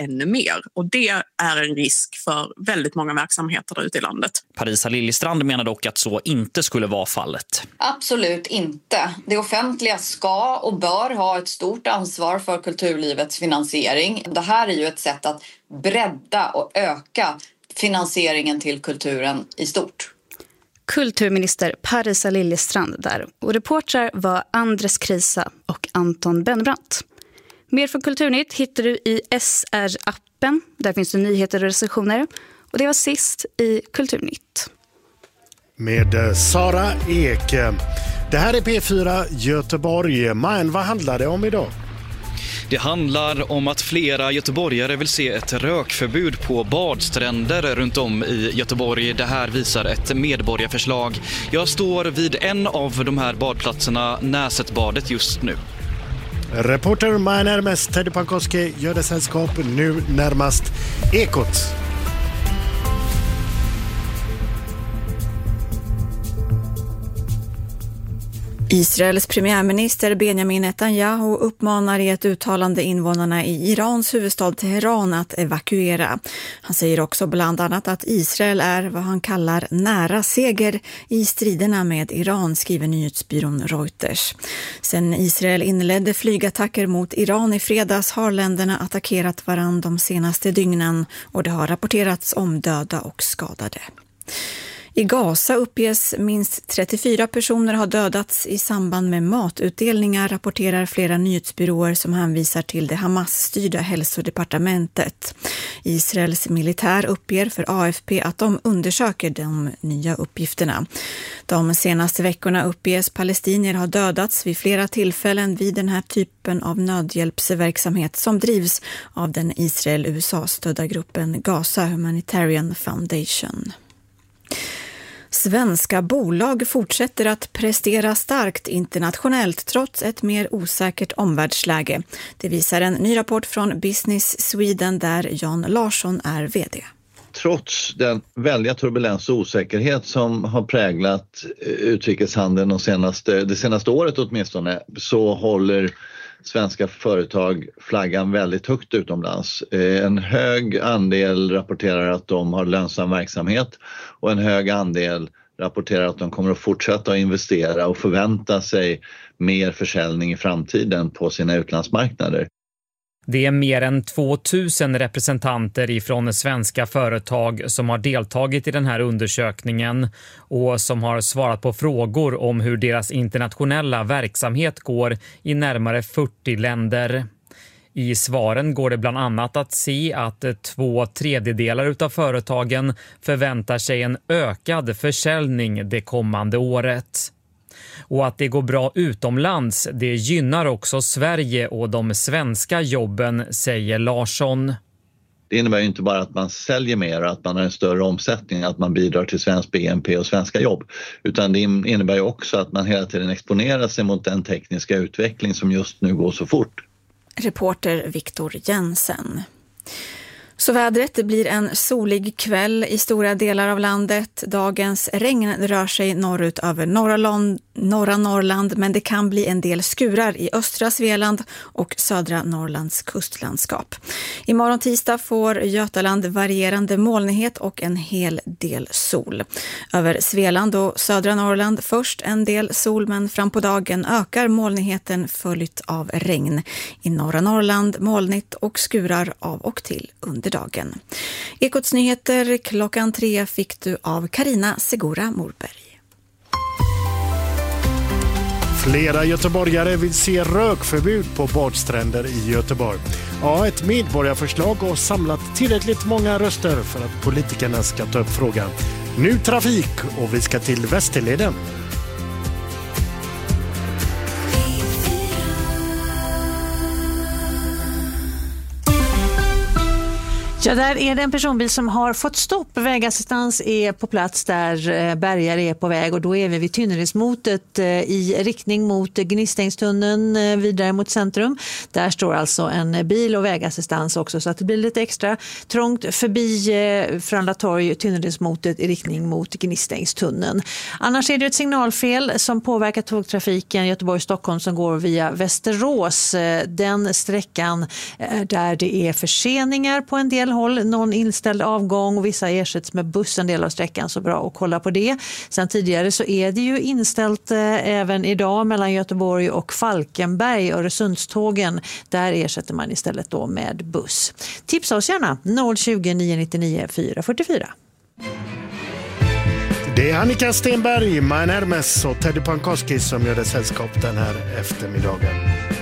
ännu mer. Och det är en risk för väldigt många verksamheter där ute i landet. Parisa Liljestrand menar dock att så inte skulle vara fallet. Absolut inte. Det offentliga ska och bör ha ett stort ansvar för kulturlivets finansiering. Det här är ju ett sätt att bredda och öka finansieringen till kulturen i stort. Kulturminister Parisa Liljestrand där. Och reportrar var Andres Krisa och Anton Bennebrandt. Mer från Kulturnytt hittar du i SR-appen. Där finns det nyheter och recensioner. Och det var sist i Kulturnytt. Med Sara Ek. Det här är P4 Göteborg. Men vad handlar det om idag? Det handlar om att flera göteborgare vill se ett rökförbud på badstränder runt om i Göteborg. Det här visar ett medborgarförslag. Jag står vid en av de här badplatserna, Näsetbadet, just nu. Reporter med närmast Teddy Pankowski gör det sällskap, nu närmast Ekot. Israels premiärminister Benjamin Netanyahu uppmanar i ett uttalande invånarna i Irans huvudstad Teheran att evakuera. Han säger också bland annat att Israel är vad han kallar nära seger i striderna med Iran, skriver nyhetsbyrån Reuters. Sen Israel inledde flygattacker mot Iran i fredags har länderna attackerat varandra de senaste dygnen och det har rapporterats om döda och skadade. I Gaza uppges minst 34 personer har dödats i samband med matutdelningar, rapporterar flera nyhetsbyråer som hänvisar till det Hamas-styrda hälsodepartementet. Israels militär uppger för AFP att de undersöker de nya uppgifterna. De senaste veckorna uppges palestinier ha dödats vid flera tillfällen vid den här typen av nödhjälpsverksamhet som drivs av den Israel-USA-stödda gruppen Gaza Humanitarian Foundation. Svenska bolag fortsätter att prestera starkt internationellt trots ett mer osäkert omvärldsläge. Det visar en ny rapport från Business Sweden där Jan Larsson är vd. Trots den väldiga turbulens och osäkerhet som har präglat utrikeshandeln det senaste året åtminstone, så håller svenska företag flaggan väldigt högt utomlands. En hög andel rapporterar att de har lönsam verksamhet och en hög andel rapporterar att de kommer att fortsätta investera och förvänta sig mer försäljning i framtiden på sina utlandsmarknader. Det är mer än 2000 representanter ifrån svenska företag som har deltagit i den här undersökningen och som har svarat på frågor om hur deras internationella verksamhet går i närmare 40 länder. I svaren går det bland annat att se att 2/3 utav företagen förväntar sig en ökad försäljning det kommande året. Och att det går bra utomlands, det gynnar också Sverige och de svenska jobben, säger Larsson. Det innebär ju inte bara att man säljer mer och att man har en större omsättning, att man bidrar till svensk BNP och svenska jobb. Utan det innebär ju också att man hela tiden exponerar sig mot den tekniska utveckling som just nu går så fort. Reporter Viktor Jensen. Så vädret, det blir en solig kväll i stora delar av landet. Dagens regn rör sig norrut över norra Norrland, men det kan bli en del skurar i östra Svealand och södra Norrlands kustlandskap. Imorgon tisdag får Götaland varierande molnighet och en hel del sol. Över Svealand och södra Norrland först en del sol, men fram på dagen ökar molnigheten följt av regn. I norra Norrland molnigt och skurar av och till under dagen. Ekots nyheter klockan 3 fick du av Karina Segura Morberg. Flera göteborgare vill se rökförbud på badstränder i Göteborg. Ja, ett medborgarförslag har samlat tillräckligt många röster för att politikerna ska ta upp frågan. Nu trafik och vi ska till Västerleden. Ja, där är det en personbil som har fått stopp. Vägassistans är på plats där bärgare är på väg och då är vi vid Tynneredsmotet i riktning mot Gnistängstunneln vidare mot centrum. Där står alltså en bil och vägassistans också så att det blir lite extra trångt förbi Frölunda torg, Tynneredsmotet i riktning mot Gnistängstunneln. Annars är det ett signalfel som påverkar tågtrafiken Göteborg-Stockholm som går via Västerås. Den sträckan där det är förseningar på en del håll, någon inställd avgång och vissa ersätts med buss en del av sträckan, så bra att kolla på det. Sen tidigare så är det ju inställt även idag mellan Göteborg och Falkenberg, Öresundstågen, där ersätter man istället då med buss. Tipsa oss gärna 020 999 444. Det är Annika Stenberg, Man Hermes och Teddy Pankowski som gör det sällskap den här eftermiddagen.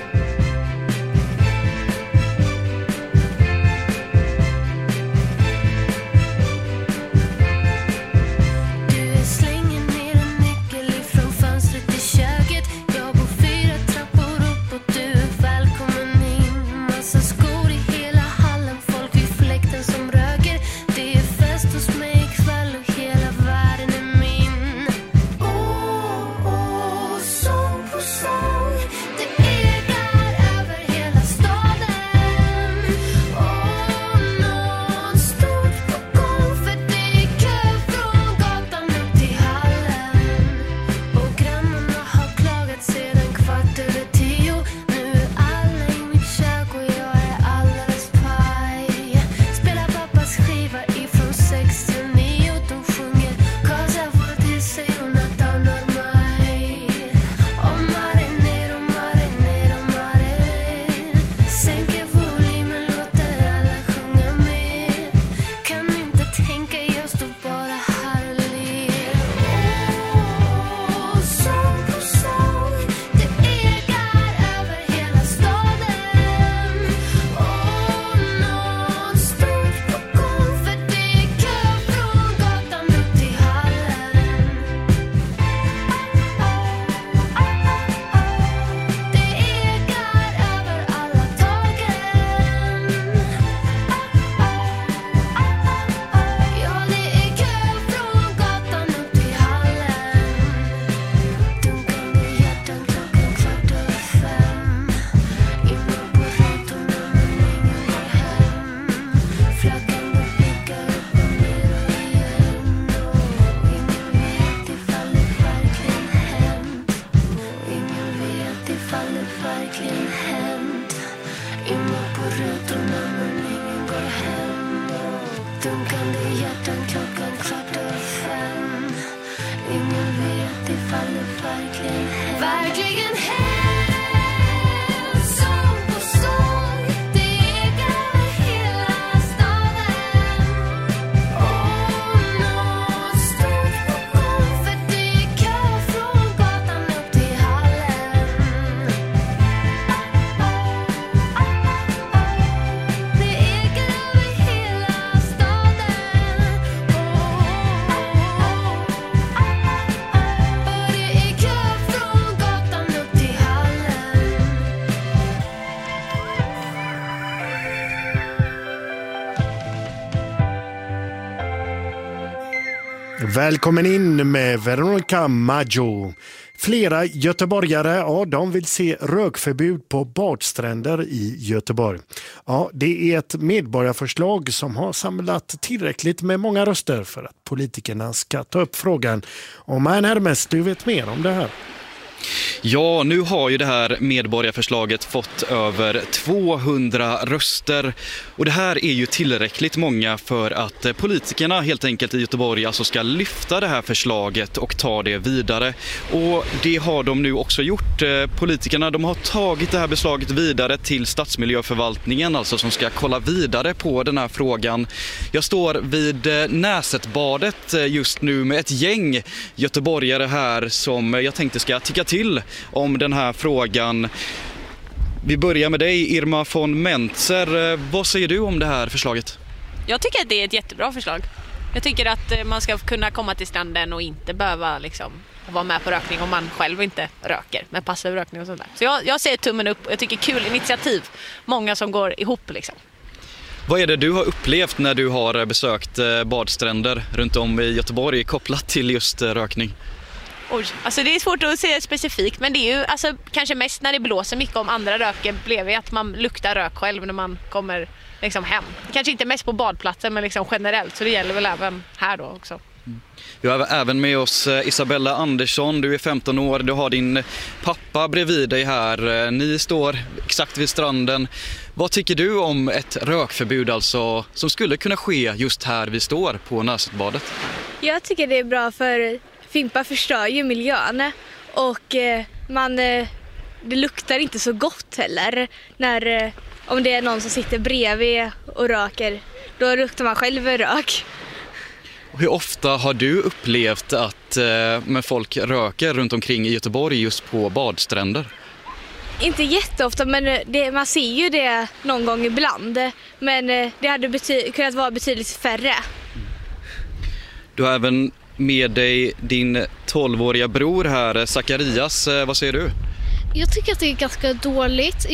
Välkommen in med Veronica Maggio. Flera göteborgare, de vill se rökförbud på badstränder i Göteborg. Ja, det är ett medborgarförslag som har samlat tillräckligt med många röster för att politikerna ska ta upp frågan. Och Man Hermes, du vet mer om det här. Ja, nu har ju det här medborgarförslaget fått över 200 röster och det här är ju tillräckligt många för att politikerna helt enkelt i Göteborg alltså ska lyfta det här förslaget och ta det vidare. Och det har de nu också gjort. Politikerna, de har tagit det här beslaget vidare till stadsmiljöförvaltningen, alltså som ska kolla vidare på den här frågan. Jag står vid Näsetbadet just nu med ett gäng göteborgare här som jag tänkte ska ticka till om den här frågan. Vi börjar med dig, Irma von Mentzer. Vad säger du om det här förslaget? Jag tycker att det är ett jättebra förslag. Jag tycker att man ska kunna komma till stranden och inte behöva vara med på rökning om man själv inte röker med passiv rökning och sånt där. Så jag säger tummen upp. Jag tycker kul initiativ. Många som går ihop . Vad är det du har upplevt när du har besökt badstränder runt om i Göteborg kopplat till just rökning? Oj, alltså det är svårt att säga specifikt, men det är ju alltså, kanske mest när det blåser mycket om andra röker blev att man luktar rök själv när man kommer liksom hem. Kanske inte mest på badplatsen, men liksom generellt, så det gäller väl även här då också. Vi har även med oss Isabella Andersson, du är 15 år, du har din pappa bredvid dig här. Ni står exakt vid stranden. Vad tycker du om ett rökförbud alltså, som skulle kunna ske just här vi står på Näsetbadet? Jag tycker det är bra för fimpar förstör ju miljön och det luktar inte så gott heller om det är någon som sitter bredvid och röker. Då luktar man själv rök. Hur ofta har du upplevt att folk röker runt omkring i Göteborg just på badstränder? Inte jätteofta, men man ser ju det någon gång ibland. Men det hade kunnat vara betydligt färre. Du har även med dig din 12-åriga bror här, Zacharias. Vad säger du? Jag tycker att det är ganska dåligt.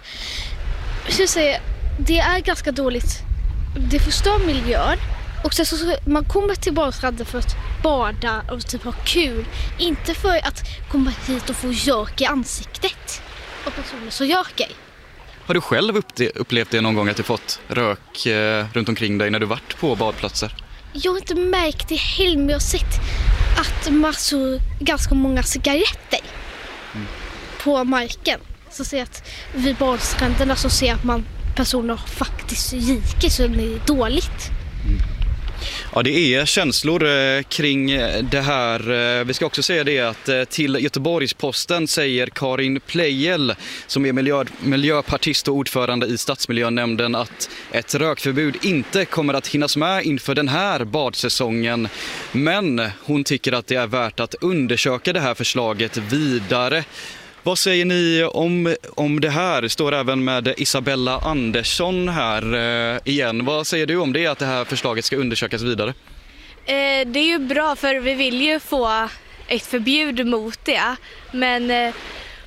Det är ganska dåligt. Det förstör miljön. Och så man kommer till badstranden för att bada och typ ha kul. Inte för att komma hit och få rök i ansiktet. Och personer som röker. Har du själv upplevt det någon gång att du fått rök runt omkring dig när du varit på badplatser? Jag har inte märkt det heller, men jag har sett att ganska många cigaretter på marken. Så ser jag att vid badstränderna så ser man personer faktiskt ryker, så det är dåligt. Ja, det är känslor kring det här. Vi ska också säga det att till Göteborgs-Posten säger Karin Pleijel, som är miljöpartist och ordförande i stadsmiljönämnden, att ett rökförbud inte kommer att hinnas med inför den här badsäsongen. Men hon tycker att det är värt att undersöka det här förslaget vidare. Vad säger ni om det här? Det står även med Isabella Andersson här igen. Vad säger du om det, att det här förslaget ska undersökas vidare? Det är ju bra, för vi vill ju få ett förbud mot det. Men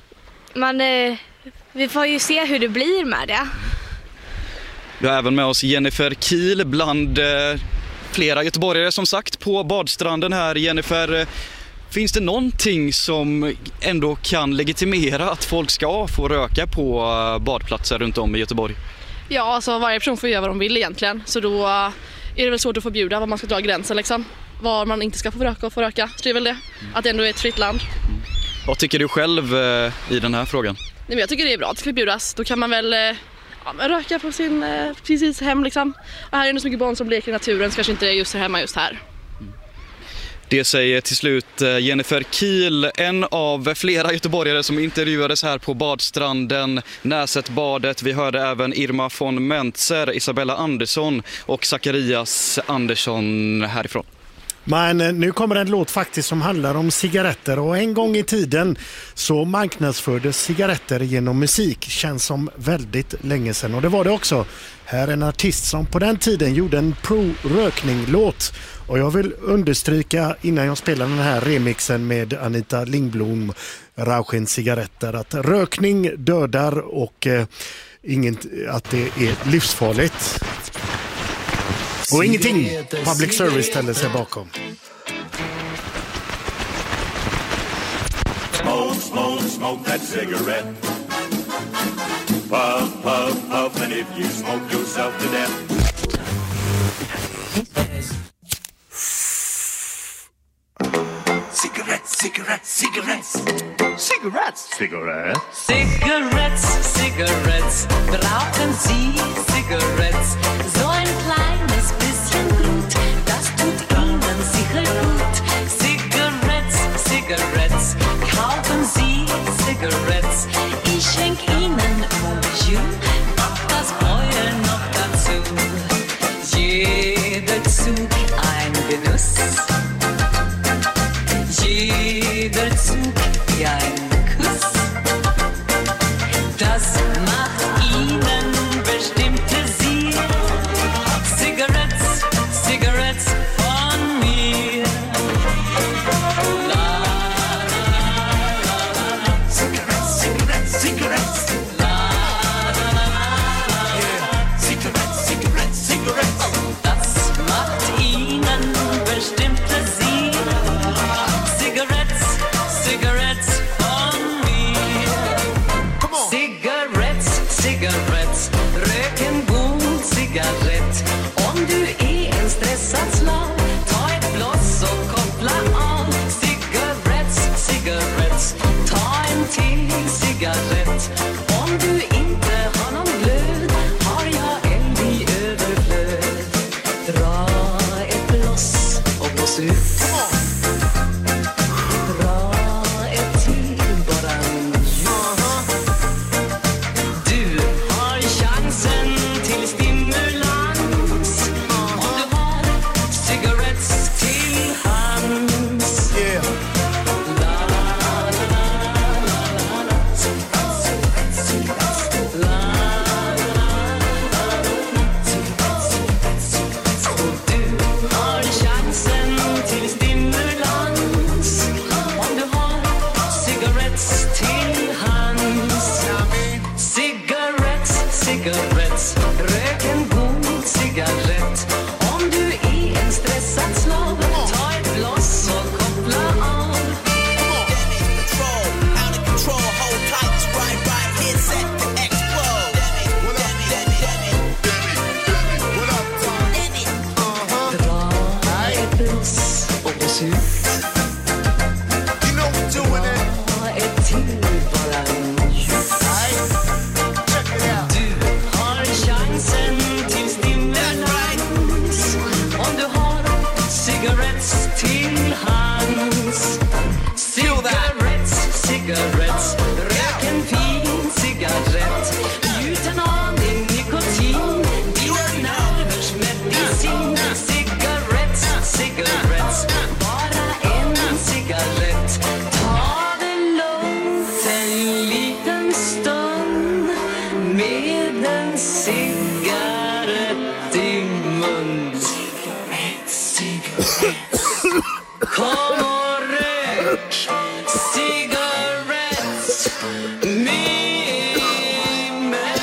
vi får ju se hur det blir med det. Vi har även med oss Jennifer Kiel bland flera göteborgare som sagt på badstranden här. Jennifer, finns det någonting som ändå kan legitimera att folk ska få röka på badplatser runt om i Göteborg? Ja, alltså varje person får göra vad de vill egentligen. Så då är det väl svårt att förbjuda var man ska dra gränsen liksom. Var man inte ska få röka och få röka. Så det är väl det, att det ändå är ett fritt land. Vad tycker du själv i den här frågan? Nej, men jag tycker det är bra att det ska förbjudas. Då kan man väl röka på sin precis hem liksom. Och här är det så mycket barn som leker i naturen, så kanske inte är just hemma just här. Det säger till slut Jennifer Kiel, en av flera göteborgare som intervjuades här på badstranden Näsetbadet. Vi hörde även Irma von Mentzer, Isabella Andersson och Zacharias Andersson härifrån. Men nu kommer en låt faktiskt som handlar om cigaretter, och en gång i tiden så marknadsfördes cigaretter genom musik. Känns som väldigt länge sedan, och det var det också. Här är en artist som på den tiden gjorde en pro-rökning-låt, och jag vill understryka innan jag spelar den här remixen med Anita Lindblom, Rauschen cigaretter, att rökning dödar och att det är livsfarligt. Och ingenting public service ställer sig bakom. Smoke, smoke, smoke that cigarette. Puff, puff, puff, and if you smoke yourself to death. Cigarettes, cigarettes, cigarettes. Cigarettes, cigarettes. Cigarettes, cigarettes. Brauchen Sie Cigarettes? So ein kleines bisschen Blut, das tut Ihnen sicher gut. Cigarettes, cigarettes. Kaufen Sie Cigarettes? Ich schenk Ihnen Bonjour, doch das Feuer noch dazu. Jeder Zug ein Genuss. Jeder Zug wie ein Kuss. Das macht Ihnen bestimmte Sie. Cigarettes, Cigarettes von mir. La, la, la, la. Cigarettes, cigarettes, cigarettes. La, la, la, la, la. Yeah. Cigarettes, cigarettes. du är en stressad slav, ta ett bloss och koppla av. Cigarettes, cigarettes, ta en till cigarett. Om du inte har någon glöd har jag eld i överflöd. Dra ett bloss och blås ut. Dra ett till bara nu. Du har chansen till stimulans om du har cigarettes till hands. Cigarettes, rök en god cigarett. Om du är en stressad slav, ta ett bloss och koppla av. Dra ett bloss och blås ut. Dra ett till bara nu. Till stimulans om du har cigarettes till hands. Cigarettes, cigarettes, rök en fin cigarett. Utan aning nikotin, dina nervers medicin. Cigarettes, cigarettes, bara en cigarett. Ta det lugnt en liten stund med en cigarett i mun. Kom och rök cigarett med mig.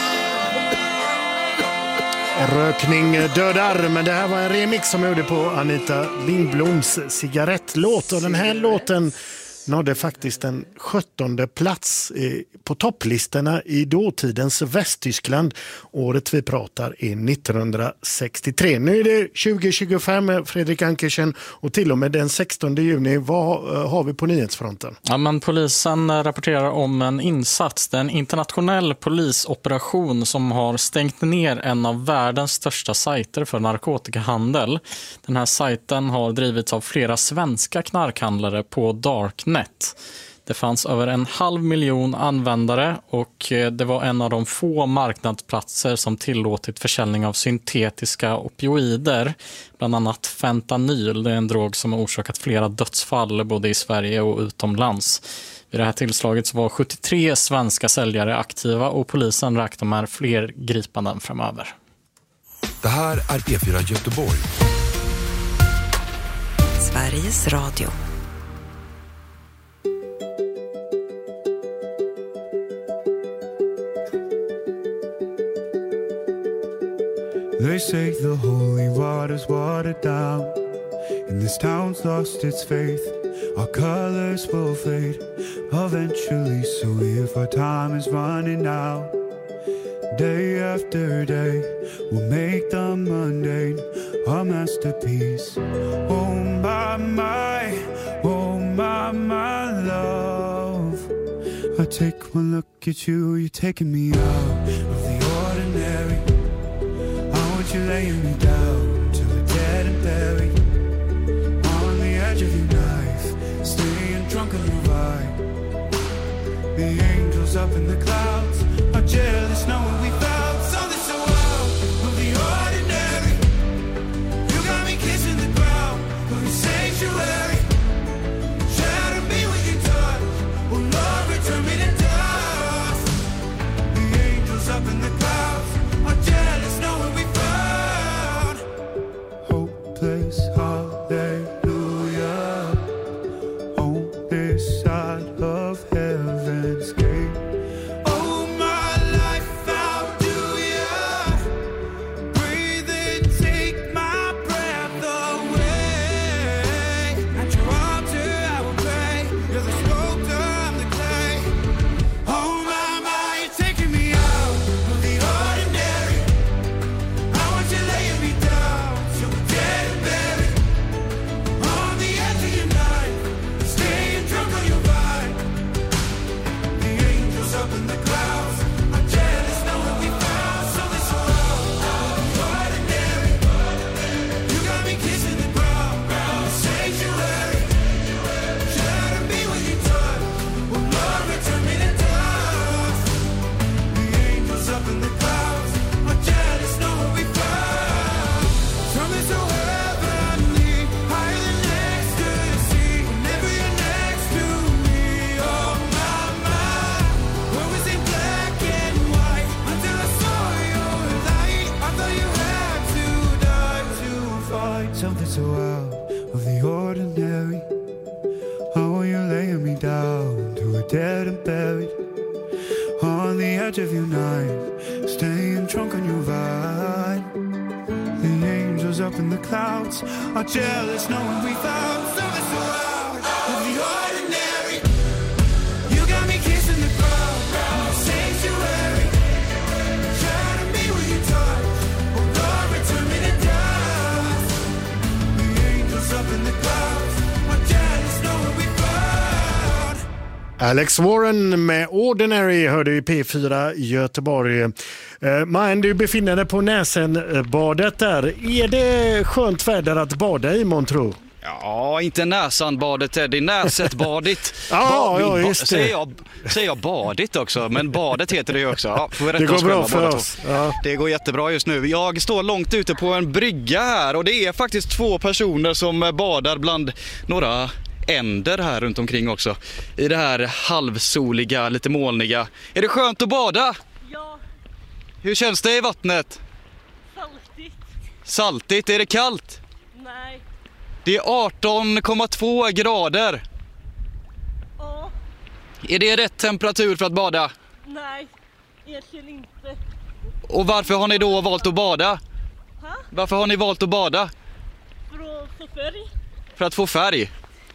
Rökning dödar, men det här var en remix som jag gjorde på Anita Lindbloms cigarettlåt. Och den här låten nådde faktiskt en 17:e plats på topplistorna i dåtidens Västtyskland. Året vi pratar är 1963. Nu är det 2025, Fredrik Ankersen, och till och med den 16 juni. Vad har vi på nyhetsfronten? Ja, men polisen rapporterar om en insats. Det är en internationell polisoperation som har stängt ner en av världens största sajter för narkotikahandel. Den här sajten har drivits av flera svenska knarkhandlare på Darknet. Det fanns över 500 000 användare och det var en av de få marknadsplatser som tillåtit försäljning av syntetiska opioider, bland annat fentanyl. Det är en drog som har orsakat flera dödsfall både i Sverige och utomlands. Vid det här tillslaget så var 73 svenska säljare aktiva och polisen räknar med fler gripanden framöver. Det här är P4 Göteborg. Sveriges Radio. They say the holy water's watered down, and this town's lost its faith. Our colors will fade eventually, so if our time is running out, day after day, we'll make the mundane a masterpiece. Oh my love, I take one look at you, you're taking me out of the ordinary. You're laying me down to the dead and buried on the edge of your knife, staying drunk on your vibe. The angels up in the clouds are jealous knowing we found something so wild of the ordinary. You got me kissing the ground of your sanctuary. Shatter me with your touch, oh Lord, return me to dust. The angels up in the clouds are jealous knowing we found hopeless hallelujah on this side of heaven's gate. Oh angels up in the clouds are jealous knowing we found something so out of the ordinary. You got me kissing the ground, sanctuary. Try to be with your touch, oh Lord, return me to dust. The angels up in the clouds are jealous knowing we found. Alex Warren med Ordinary hörde i P4 Göteborg. Man, du befinner dig på Näsenbadet där. Är det skönt väder att bada i, Montro? Ja, inte Näsanbadet, det är Näsetbadigt. Ja, just det. Säger jag badit också, men badet heter det ju också. Ja, det går bra för oss. Ja. Det går jättebra just nu. Jag står långt ute på en brygga här och det är faktiskt 2 personer som badar bland några änder här runt omkring också. I det här halvsoliga, lite molniga. Är det skönt att bada? Ja. Hur känns det i vattnet? Saltigt. Saltigt? Är det kallt? Nej. Det är 18,2 grader. Ja. Är det rätt temperatur för att bada? Nej, egentligen inte. Och varför har ni då valt att bada? Ha? Varför har ni valt att bada? För att få färg. För att få färg.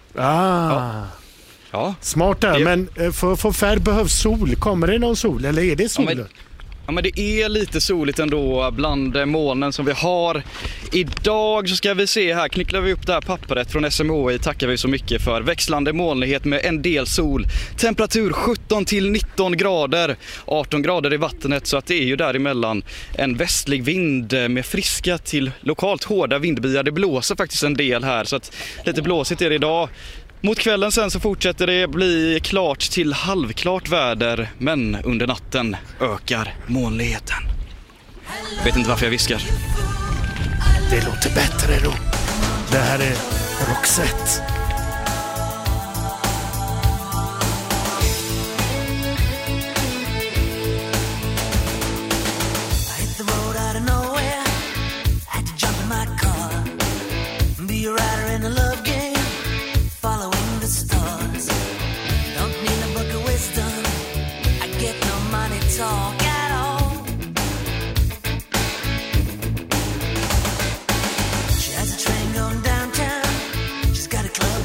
Ja. Smart där, men för att få färg behövs sol. Kommer det någon sol eller är det sol? Ja, men det är lite soligt ändå bland molnen som vi har. Idag så ska vi se här, knycklar vi upp det här pappret från SMHI, tackar vi så mycket för. Växlande molnighet med en del sol. Temperatur 17 till 19 grader. 18 grader i vattnet, så att det är ju däremellan en västlig vind med friska till lokalt hårda vindbyar. Det blåser faktiskt en del här, så att lite blåsigt är det idag. Mot kvällen sen så fortsätter det bli klart till halvklart väder, men under natten ökar molnigheten. Jag vet inte varför jag viskar. Det låter bättre då. Det här är Roxette. Talk at all. She has a train going downtown. She's got a club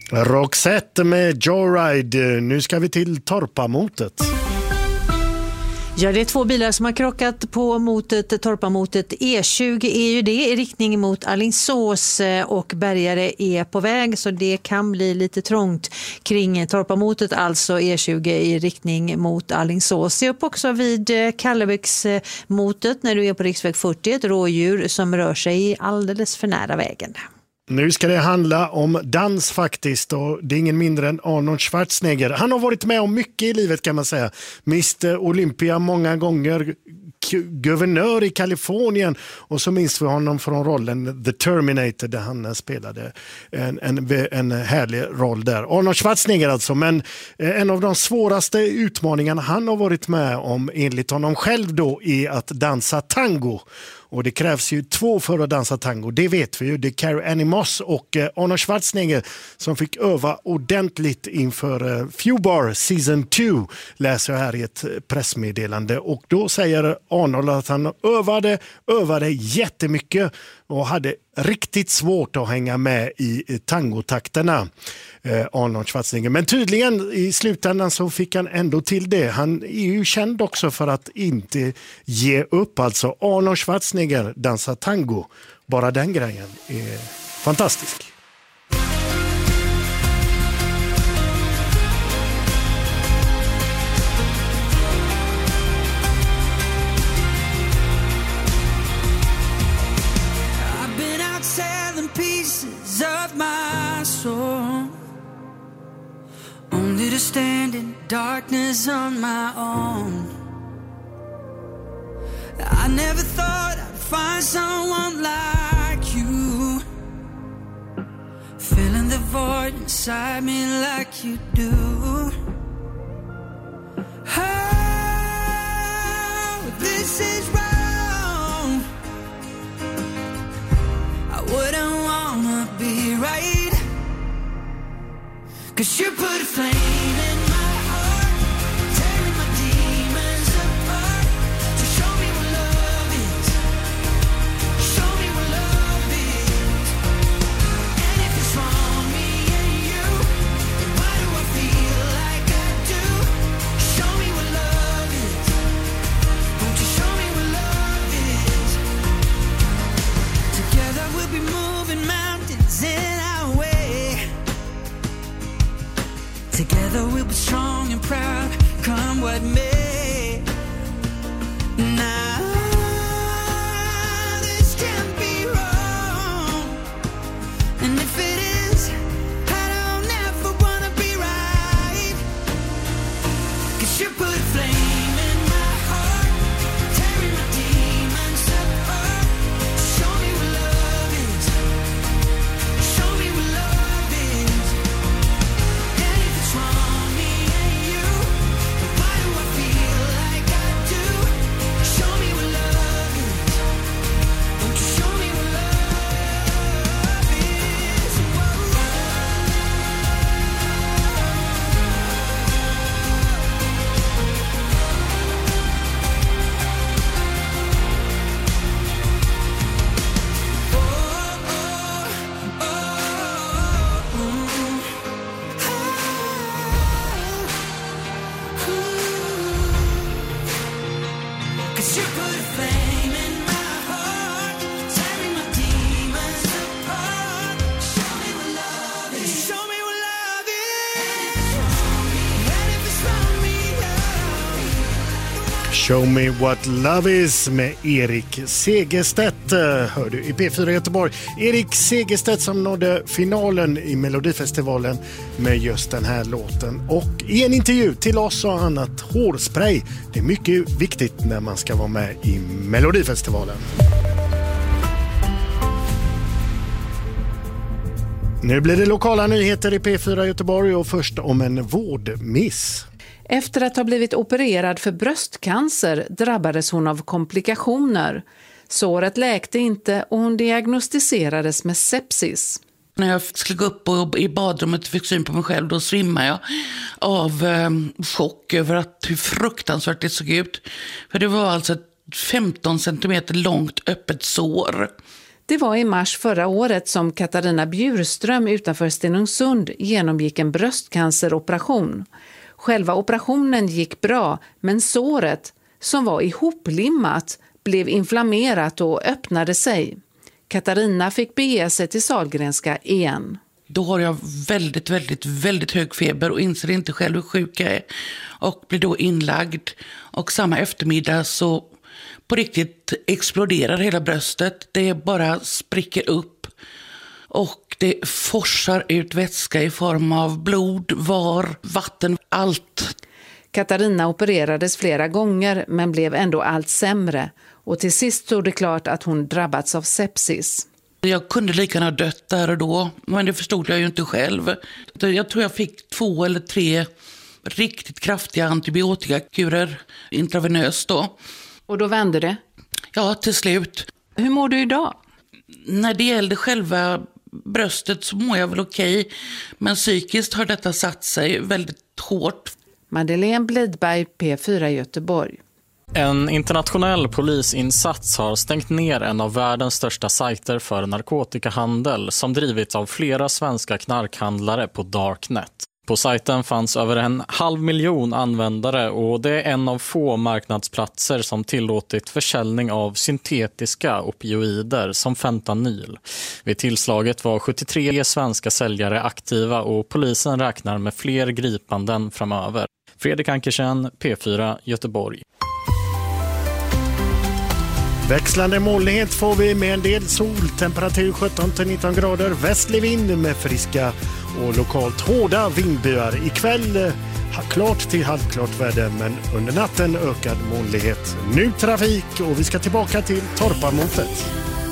Roxette med Joyride. Nu ska vi till Torpamotet. Ja, det är 2 bilar som har krockat på motet, Torpamotet. E20 är ju det i riktning mot Alingsås och Bergare är på väg, så det kan bli lite trångt kring Torpamotet, alltså E20 i riktning mot Alingsås. Se upp också vid Kallebäcksmotet när du är på riksväg 40, ett rådjur som rör sig alldeles för nära vägen. Nu ska det handla om dans faktiskt, och det är ingen mindre än Arnold Schwarzenegger. Han har varit med om mycket i livet kan man säga. Mr. Olympia många gånger, guvernör i Kalifornien, och så minns vi honom från rollen The Terminator där han spelade en härlig roll där. Arnold Schwarzenegger alltså, men en av de svåraste utmaningarna han har varit med om enligt honom själv då är att dansa tango. Och det krävs ju 2 för att dansa tango, det vet vi ju. Det är Carrie-Anne Moss och Arnold Schwarzenegger som fick öva ordentligt inför Fubar Season 2, läser jag här i ett pressmeddelande. Och då säger Arnold att han övade jättemycket och hade riktigt svårt att hänga med i tangotakterna, Arnold Schwarzenegger. Men tydligen i slutändan så fick han ändå till det. Han är ju känd också för att inte ge upp. Alltså Arnold Schwarzenegger dansar tango. Bara den grejen är fantastisk. Only to stand in darkness on my own. I never thought I'd find someone like you, filling the void inside me like you do. Oh, this is wrong. I wouldn't wanna be right. 'Cause you put a flame in my heart, tearing my demons apart. So show me what love is. Show me what love is. And if it's wrong, me and you, then why do I feel like I do? Show me what love is. Won't you show me what love is? Together we'll be moving mountains in our way. Together we'll be strong and proud, come what may. Now this can't be wrong, and if it is, I don't never wanna be right. 'Cause you put a flame in my heart, tearing my demons apart. Show me what love is. Show me what love is. And if it's wrong, me and you, then why do I feel like I do? Show me what love is. Won't you show me what love is? Whoa. Cause you put a flame in my heart, tearing my demons apart. Show me what love is. Show me what love is. And if it's wrong, me, Show me what love is med Erik Segerstedt, hör du i P4 Göteborg. Erik Segerstedt som nådde finalen i Melodifestivalen med just den här låten. Och i en intervju till oss sa han att hårspray, det är mycket viktigt när man ska vara med i Melodifestivalen. Nu blir det lokala nyheter i P4 Göteborg och först om en vårdmiss. Efter att ha blivit opererad för bröstcancer drabbades hon av komplikationer. Såret läkte inte och hon diagnostiserades med sepsis. När jag skulle gå upp i badrummet och fick syn på mig själv, då svimmade jag av chock över hur fruktansvärt det såg ut. För det var alltså ett 15 centimeter långt öppet sår. Det var i mars förra året som Katarina Bjurström utanför Stenungsund genomgick en bröstcanceroperation. Själva operationen gick bra, men såret, som var ihoplimmat, blev inflammerat och öppnade sig. Katarina fick bege sig till Sahlgrenska igen. Då har jag väldigt hög feber och inser inte själv hur sjuk jag är. Och blir då inlagd. Och samma eftermiddag så på riktigt exploderar hela bröstet. Det bara spricker upp. Och det forsar ut vätska i form av blod, var, vatten, allt. Katarina opererades flera gånger men blev ändå allt sämre. Och till sist stod det klart att hon drabbats av sepsis. Jag kunde lika gärna dött där och då, men det förstod jag ju inte själv. Jag tror jag fick 2 eller 3 riktigt kraftiga antibiotikakurer intravenöst då. Och då vände det? Ja, till slut. Hur mår du idag? När det gällde själva bröstet så mår jag väl okej. Men psykiskt har detta satt sig väldigt hårt. Madeleine Blidberg, P4 Göteborg. En internationell polisinsats har stängt ner en av världens största sajter för narkotikahandel som drivits av flera svenska knarkhandlare på Darknet. På sajten fanns över 500 000 användare och det är en av få marknadsplatser som tillåtit försäljning av syntetiska opioider som fentanyl. Vid tillslaget var 73 svenska säljare aktiva och polisen räknar med fler gripanden framöver. Fredrik Ankersen, P4 Göteborg. Växlande molnighet får vi med en del sol, temperatur 17-19 grader, västlig vind med friska och lokalt hårda vindbyar. Ikväll klart till halvklart väder, men under natten ökad molnighet. Nu trafik och vi ska tillbaka till Torpamotet.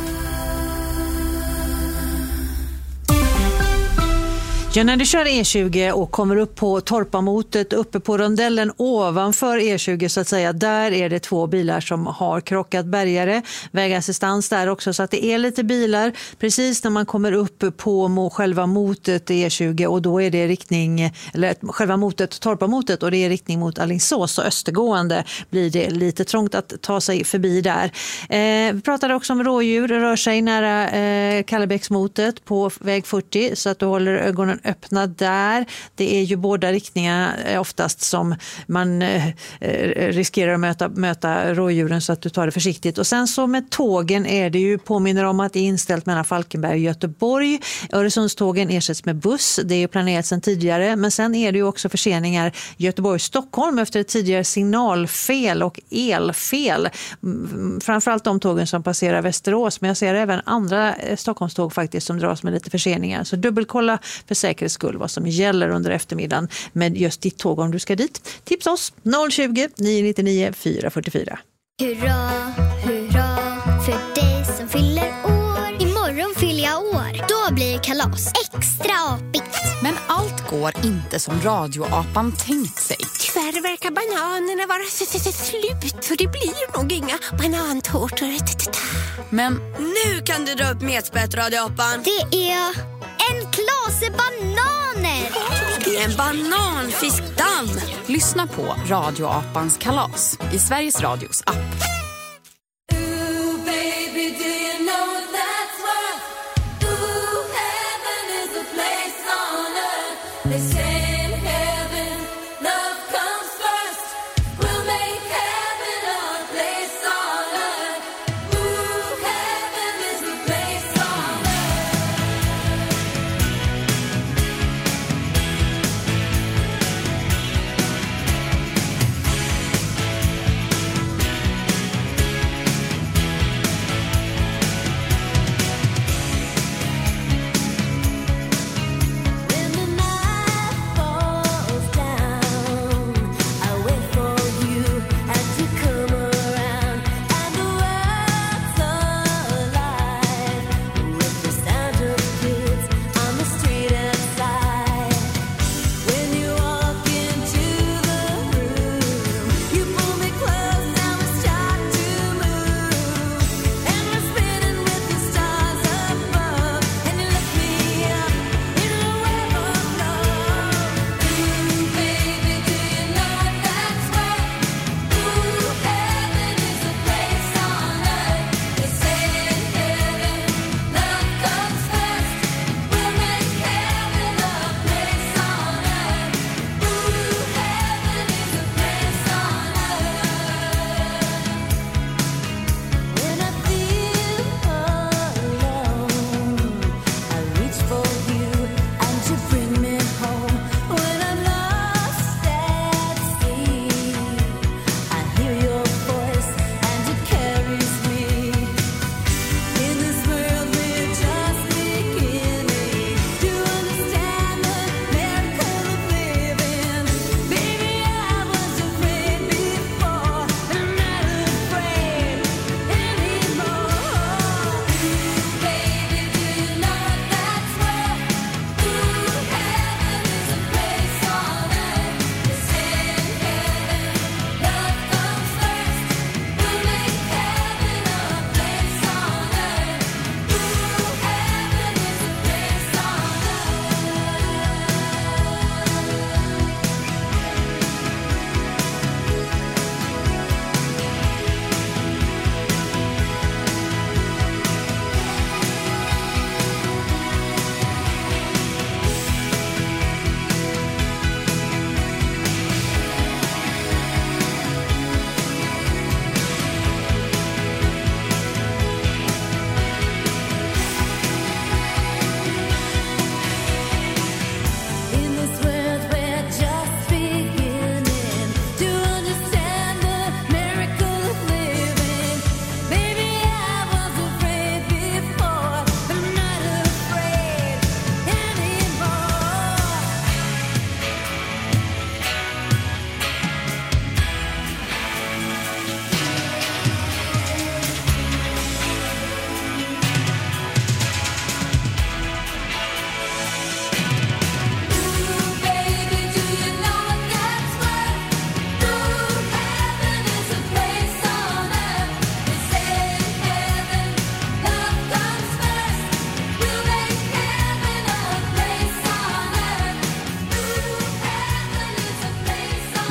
Ja, när du kör E20 och kommer upp på Torpamotet, uppe på rondellen ovanför E20 så att säga, där är det 2 bilar som har krockat bärgare. Vägassistans där också, så att det är lite bilar precis när man kommer upp på själva motet E20 och då är det riktning, eller själva motet Torpamotet, och det är riktning mot Alingsås och östergående blir det lite trångt att ta sig förbi där. Vi pratade också om rådjur, rör sig nära Kallebäcksmotet på väg 40 så att du håller ögonen öppna där. Det är ju båda riktningarna oftast som man riskerar att möta rådjuren, så att du tar det försiktigt. Och sen så med tågen är det ju, påminner om att det är inställt mellan Falkenberg och Göteborg. Öresundstågen ersätts med buss. Det är ju planerat sedan tidigare, men sen är det ju också förseningar Göteborg-Stockholm efter ett tidigare signalfel och elfel. Framförallt de tågen som passerar Västerås, men jag ser även andra Stockholmståg faktiskt som dras med lite förseningar. Så dubbelkolla för säkerhets skull vad som gäller under eftermiddagen med just ditt tåg om du ska dit. Tips oss 020 999 444. Hurra, hurra för dig som fyller år. Imorgon fyller jag år. Då blir kalas extra apigt. Men allt går inte som radioapan tänkt sig. Tyvärr verkar bananerna vara slut, för det blir nog inga banantårtor. Men nu kan du dra upp metspett, radioapan. Det är en klase bananer. Det är en bananfiskdamm. Lyssna på radioapans kalas i Sveriges Radios app.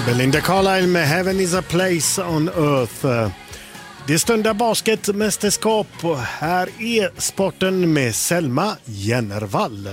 Belinda Carlisle med Heaven is a place on earth. Det stundar basketmästerskap och här är sporten med Selma Jennervall.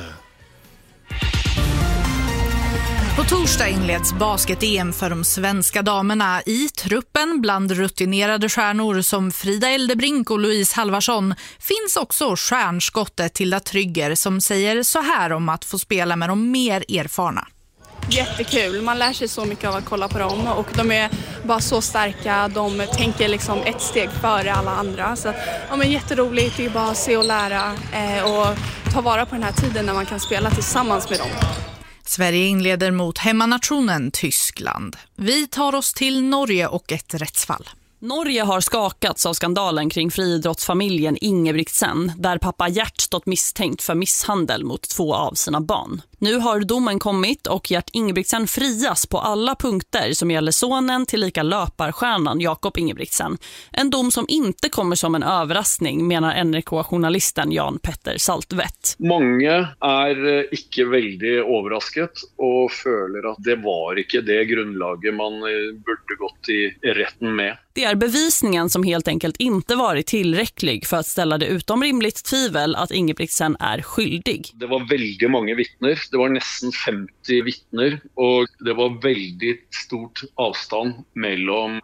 På torsdag inleds basket-EM för de svenska damerna. I truppen bland rutinerade stjärnor som Frida Eldebrink och Louise Halvarsson finns också stjärnskottet Tilda Trygger som säger så här om att få spela med de mer erfarna. Jättekul, man lär sig så mycket av att kolla på dem och de är bara så starka, de tänker liksom ett steg före alla andra. Så de är jätteroligt, det är bara att se och lära och ta vara på den här tiden när man kan spela tillsammans med dem. Sverige inleder mot hemmanationen Tyskland. Vi tar oss till Norge och ett rättsfall. Norge har skakats av skandalen kring friidrottsfamiljen Ingebrigtsen där pappa Gert stått misstänkt för misshandel mot 2 av sina barn. Nu har domen kommit och Gert Ingebrigtsen frias på alla punkter som gäller sonen till lika löparstjärnan Jakob Ingebrigtsen. En dom som inte kommer som en överraskning, menar NRK-journalisten Jan Petter Saltvedt. Många är inte väldigt överraskat och känner att det var inte det grundlaget man borde gått i rätten med. Det är bevisningen som helt enkelt inte varit tillräcklig för att ställa det utom rimligt tvivel att Ingebrigtsen är skyldig. Det var väldigt många vittnen. Det var nästan 50 vittnen och det var väldigt stort avstånd mellan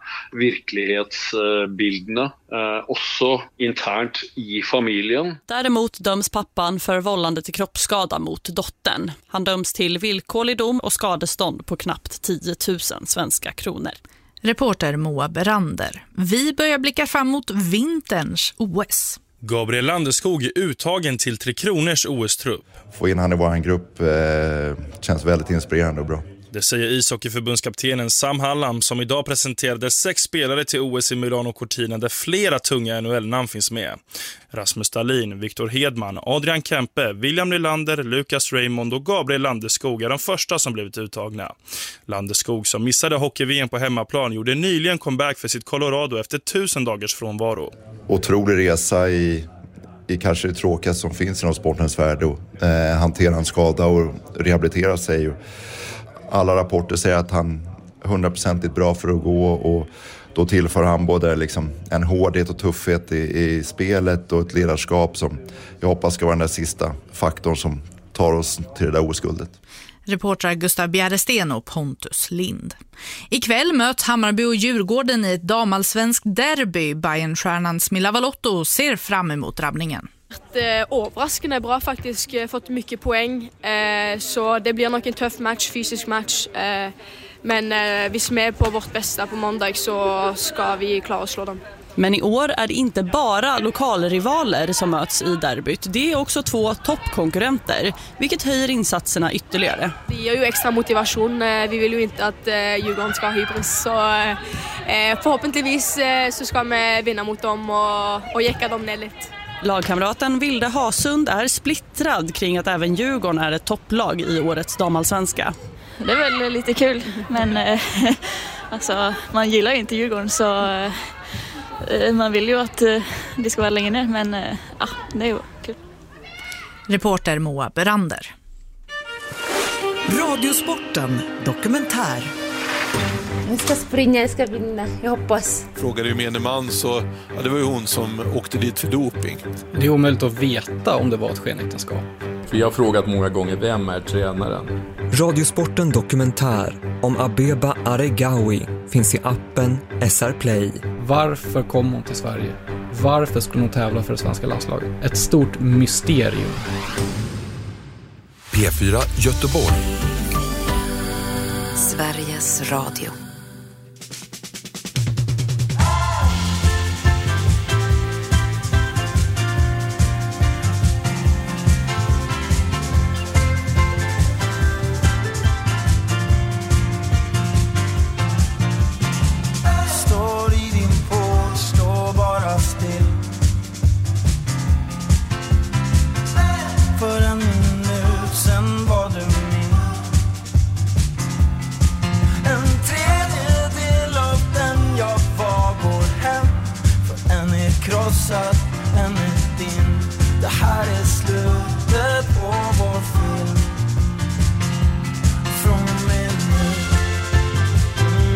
verklighetsbilderna, också internt i familjen. Däremot döms pappan för vållande till kroppsskada mot dottern. Han döms till villkorlig dom och skadestånd på knappt 10 000 svenska kronor. Reporter Moa Berander. Vi börjar blicka fram mot vinterns OS. Gabriel Landeskog är uttagen till 3 Kronors OS-trupp. Få in han i vår grupp känns väldigt inspirerande och bra. Det säger ishockeyförbundskaptenen Sam Hallam som idag presenterade 6 spelare till OS i Milano Cortina där flera tunga NHL-namn finns med. Rasmus Dahlin, Viktor Hedman, Adrian Kempe, William Nylander, Lucas Raymond och Gabriel Landeskog är de första som blivit uttagna. Landeskog som missade hockey-VM på hemmaplan gjorde nyligen comeback för sitt Colorado efter 1000 dagars frånvaro. Otrolig resa i kanske det tråkigaste som finns inom sportens värld och hantera en skada och rehabilitera sig. Alla rapporter säger att han 100% bra för att gå och då tillför han både liksom en hårdhet och tuffhet i spelet och ett ledarskap som jag hoppas ska vara den där sista faktorn som tar oss till det där OS-guldet. Reportrar Gustav Bjärresten och Pontus Lind. Ikväll möts Hammarby och Djurgården i ett damallsvensk derby. Bayernstjärnan Smilla Valotto ser fram emot drabbningen. Överraskande är bra faktiskt, fått mycket poäng så det blir nog en tuff match, fysisk match men vi är med på vårt bästa på måndag så ska vi klara att slå dem. Men i år är det inte bara lokalrivaler som möts i derbyt. Det är också 2 toppkonkurrenter, vilket höjer insatserna ytterligare. Det ger ju extra motivation. Vi vill ju inte att Djurgården ska ha hybris. Så förhoppningsvis så ska vi vinna mot dem och jäcka dem ner lite. Lagkamraten Vilde Hasund är splittrad kring att även Djurgården är ett topplag i årets damallsvenska. Det är väl lite kul, men alltså, man gillar ju inte Djurgården så man vill ju att det ska vara längre ner, men det är ju kul. Reporter Moa Berander. Radiosporten dokumentär. Jag ska springa, jag ska vinna, jag hoppas. Frågade gemene man så det var ju hon som åkte dit för doping. Det är omöjligt att veta om det var ett skenäktenskap. Vi har frågat många gånger, vem är tränaren? Radiosporten dokumentär om Abeba Aregawi finns i appen SR Play. Varför kom hon till Sverige? Varför skulle hon tävla för det svenska landslaget? Ett stort mysterium. P4 Göteborg. Sveriges Radio. Står i din port, står bara still. För en minut sen var du min. En tredjedel av den jag var går hem. För en är krossad, en är din. Det här är slutet på vår film. Från och med nu.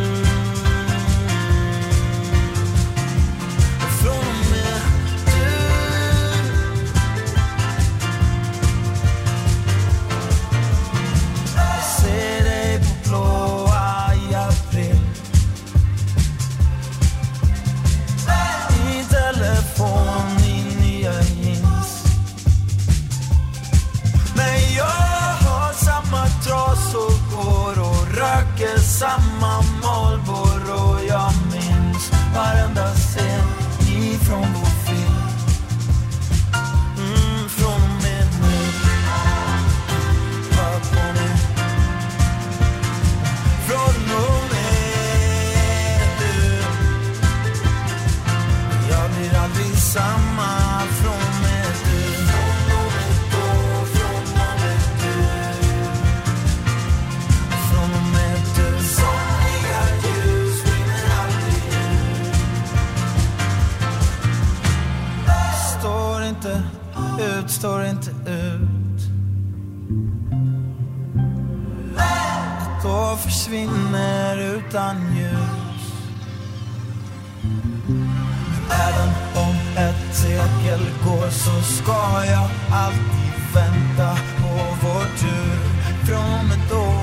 detsamma från och med du. Från och med då, från och med du. Från och med du. Somliga ljus vinner aldrig ut. Står inte ut, står inte ut. Då försvinner utan ljus. Även om ett sekel går så ska jag alltid vänta på vår tur. Från och då.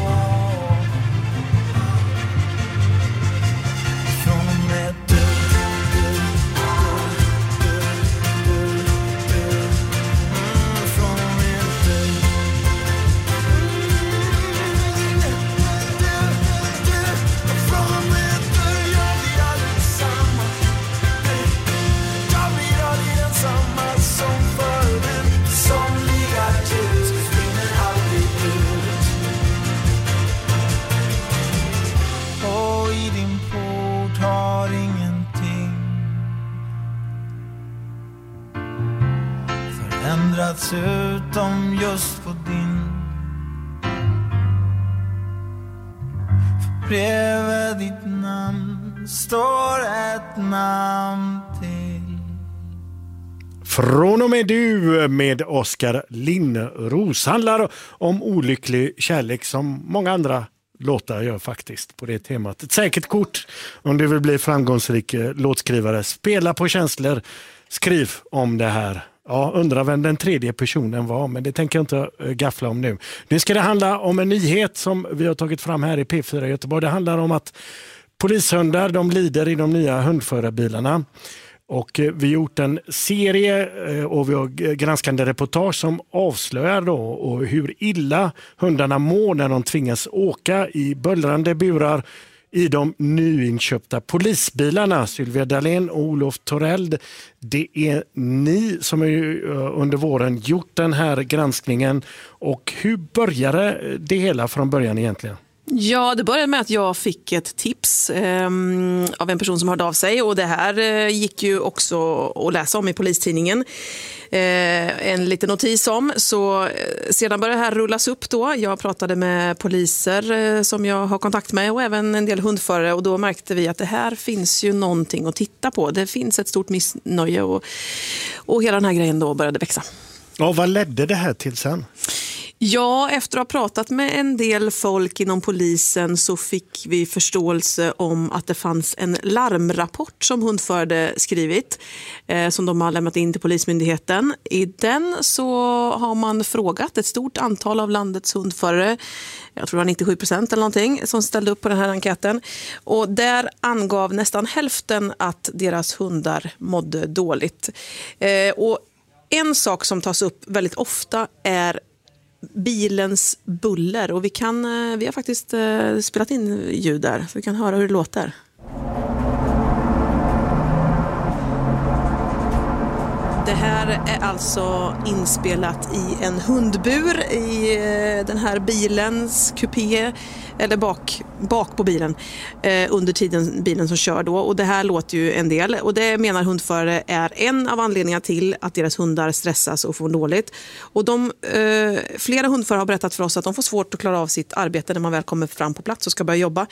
Från och med du. Ändrats utom just på din. För bredvid ditt namn står ett namn till. Från och med du med Oskar Linnros handlar om olycklig kärlek som många andra låtar gör faktiskt på det temat. Ett säkert kort om du vill bli framgångsrik låtskrivare. Spela på känslor, skriv om det här. Ja, undrar vem den tredje personen var, men det tänker jag inte gaffla om nu. Nu ska det handla om en nyhet som vi har tagit fram här i P4 Göteborg. Det handlar om att polishundar, de lider i de nya hundförarbilarna. Och vi har gjort en serie och vi har granskande reportage som avslöjar då och hur illa hundarna mår när de tvingas åka i bullrande burar i de nyinköpta polisbilarna. Sylvia Dahlén och Olof Torell, det är ni som under våren gjort den här granskningen. Och hur började det hela från början egentligen? Ja, det började med att jag fick ett tips av en person som hörde av sig, och det här gick ju också att läsa om i Polistidningen. En liten notis om, så sedan började det här rullas upp då. Jag pratade med poliser som jag har kontakt med och även en del hundförare, och då märkte vi att det här finns ju någonting att titta på. Det finns ett stort missnöje och hela den här grejen då började växa. Ja, vad ledde det här till sen? Ja, efter att ha pratat med en del folk inom polisen så fick vi förståelse om att det fanns en larmrapport som hundförare skrivit som de har lämnat in till Polismyndigheten. I den så har man frågat ett stort antal av landets hundförare, jag tror det var 97% eller någonting, som ställde upp på den här enkäten. Och där angav nästan hälften att deras hundar mådde dåligt. Och en sak som tas upp väldigt ofta är bilens buller, och vi har faktiskt spelat in ljud där så vi kan höra hur det låter. Det här är alltså inspelat i en hundbur i den här bilens kupé, eller bak på bilen under tiden bilen som kör då. Och det här låter ju en del, och det menar hundförare är en av anledningarna till att deras hundar stressas och får dåligt. Och flera hundförare har berättat för oss att de får svårt att klara av sitt arbete när man väl kommer fram på plats och ska börja jobba.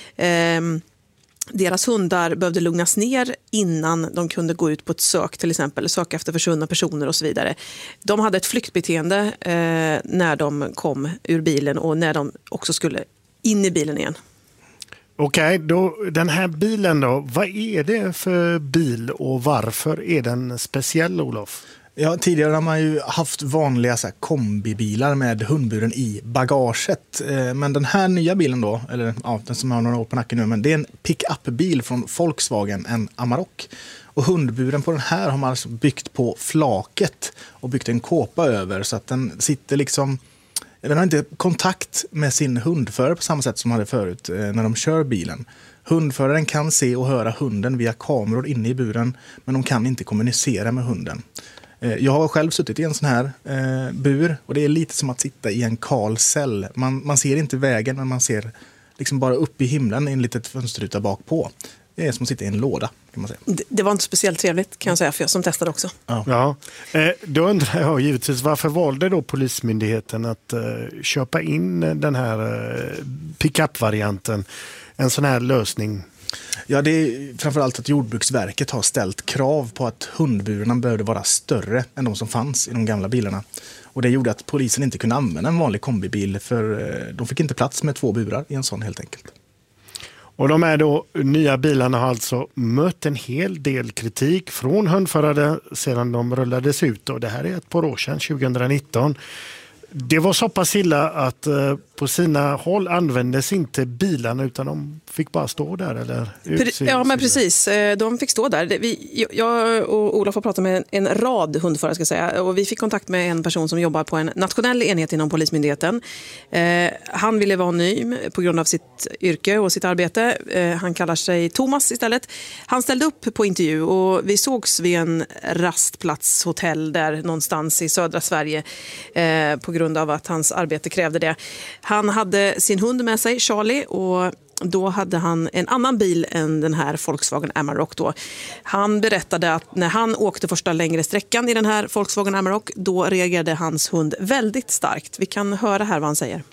Deras hundar behövde lugnas ner innan de kunde gå ut på ett sök, till exempel söka efter försvunna personer och så vidare. De hade ett flyktbeteende när de kom ur bilen och när de också skulle in i bilen igen. Okej, då den här bilen då, vad är det för bil och varför är den speciell, Olof? Ja, tidigare har man ju haft vanliga så här kombibilar med hundburen i bagaget. Men den här nya bilen då, eller ja, den som har några år på nacken nu, men det är en pick-up-bil från Volkswagen, en Amarok. Och hundburen på den här har man alltså byggt på flaket och byggt en kåpa över, så att den sitter liksom, den har inte kontakt med sin hundförare på samma sätt som hade förut när de kör bilen. Hundföraren kan se och höra hunden via kameror inne i buren, men de kan inte kommunicera med hunden. Jag har själv suttit i en sån här bur, och det är lite som att sitta i en kal cell. Man ser inte vägen, men man ser liksom bara upp i himlen i en litet fönsterruta bak på. Det är som att sitta i en låda, kan man säga. Det var inte speciellt trevligt, kan jag säga, för jag som testade också. Ja. Då undrar jag givetvis, varför valde då Polismyndigheten att köpa in den här pick-up-varianten, en sån här lösning? Ja, det är framförallt att Jordbruksverket har ställt krav på att hundburarna behövde vara större än de som fanns i de gamla bilarna. Och det gjorde att polisen inte kunde använda en vanlig kombibil, för de fick inte plats med 2 burar i en sån helt enkelt. Och de här då nya bilarna har alltså mött en hel del kritik från hundförare sedan de rullades ut. Och det här är ett par år sedan, 2019. Det var så pass illa att på sina håll användes inte bilarna utan de fick bara stå där. Eller? Ja, men precis. De fick stå där. Jag och Olof har pratat med en rad hundförare, ska jag säga. Och vi fick kontakt med en person som jobbar på en nationell enhet inom Polismyndigheten. Han ville vara anonym på grund av sitt yrke och sitt arbete. Han kallar sig Thomas istället. Han ställde upp på intervju och vi sågs vid en rastplatshotell där någonstans i södra Sverige på grund av att hans arbete krävde det. Han hade sin hund med sig, Charlie, och då hade han en annan bil än den här Volkswagen Amarok då. Han berättade att när han åkte första längre sträckan i den här Volkswagen Amarok, då reagerade hans hund väldigt starkt. Vi kan höra här vad han säger.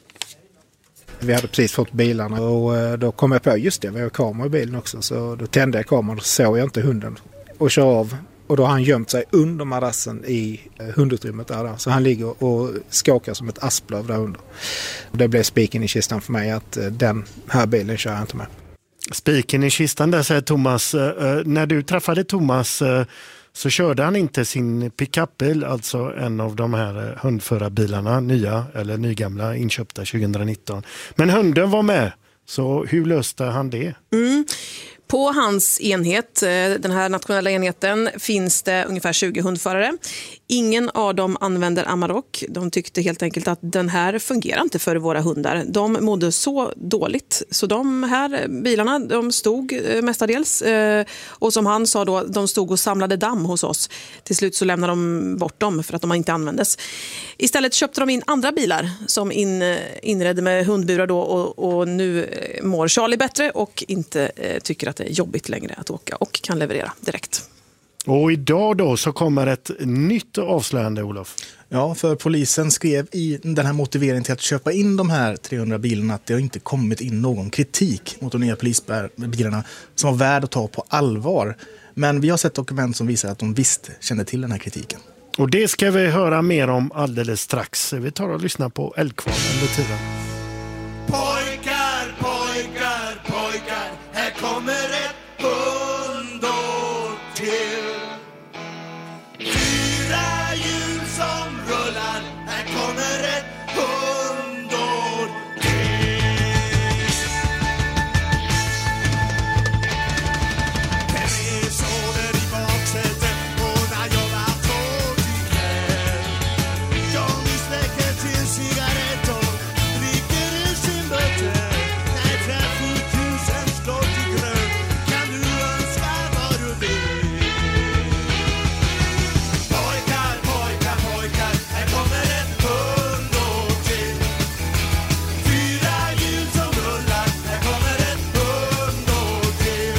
Vi hade precis fått bilarna och då kom jag på, just det, vi har kamera i bilen också. Så då tände jag kameran och såg jag inte hunden och kör av. Och då har han gömt sig under madrassen i hundutrymmet där. Så han ligger och skakar som ett asplöv där under. Och det blev spiken i kistan för mig att den här bilen kör jag inte med. Spiken i kistan där, säger Thomas. När du träffade Thomas så körde han inte sin pickupbil, alltså en av de här hundförarbilarna, nya eller nygamla, inköpta 2019. Men hunden var med, så hur löste han det? På hans enhet, den här nationella enheten, finns det ungefär 20 hundförare. Ingen av dem använder Amarok. De tyckte helt enkelt att den här fungerar inte för våra hundar. De mådde så dåligt. Så de här bilarna, de stod mestadels. Och som han sa då, de stod och samlade damm hos oss. Till slut så lämnade de bort dem för att de inte användes. Istället köpte de in andra bilar som inredde med hundburar då. Och nu mår Charlie bättre och inte tycker att det är jobbigt längre att åka och kan leverera direkt. Och idag då så kommer ett nytt avslöjande, Olof. Ja, för polisen skrev i den här motiveringen till att köpa in de här 300 bilarna att det har inte kommit in någon kritik mot de nya polisbilarna som var värd att ta på allvar. Men vi har sett dokument som visar att de visst kände till den här kritiken. Och det ska vi höra mer om alldeles strax. Vi tar och lyssnar på Eldkvarn under tiden. Pojkar, pojkar, pojkar, här kommer ett hundår till. 4 hjul som rullar, här kommer ett hundår till. Penny sover i baksätet och när jobbar tåg ikväll. Johnny släcker till cigaretter, dricker ur sin butter. När trafikljusen slår till grön kan du önska vad du vill. Pojkar, pojkar, pojkar, här kommer ett hundår till. 4 hjul som rullar, här kommer ett hundår till.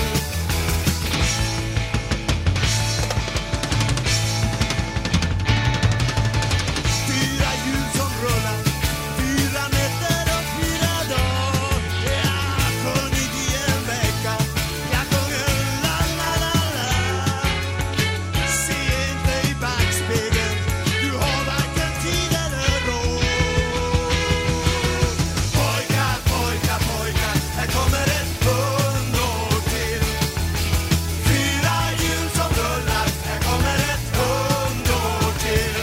4 hjul som rullar, 4 nätter och 4 dagar. Jag kunde i en vecka, jag kunde la la la la. Se inte i backspegeln, du har varken tid eller råd. Pojkar, pojkar, pojkar, här kommer ett hundår till. 4 hjul som rullar, här kommer ett hundår till.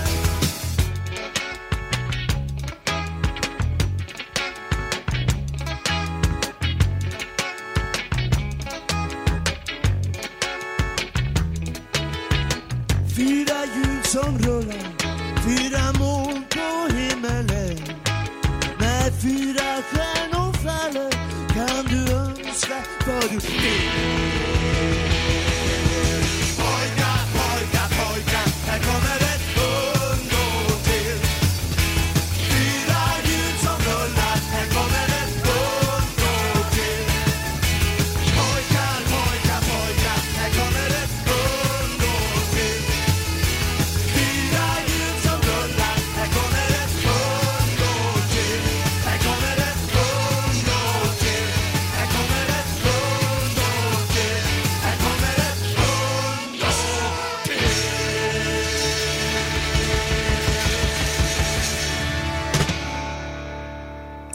Fyra hjul som rullar, 4 moln på himmelen. När 4 stjärnor faller kan du önska vad du vill. Pojkar, pojkar, pojkar, här kommer ett hundår till. 4 hjul som rullar, här kommer ett hundår till. Pojkar,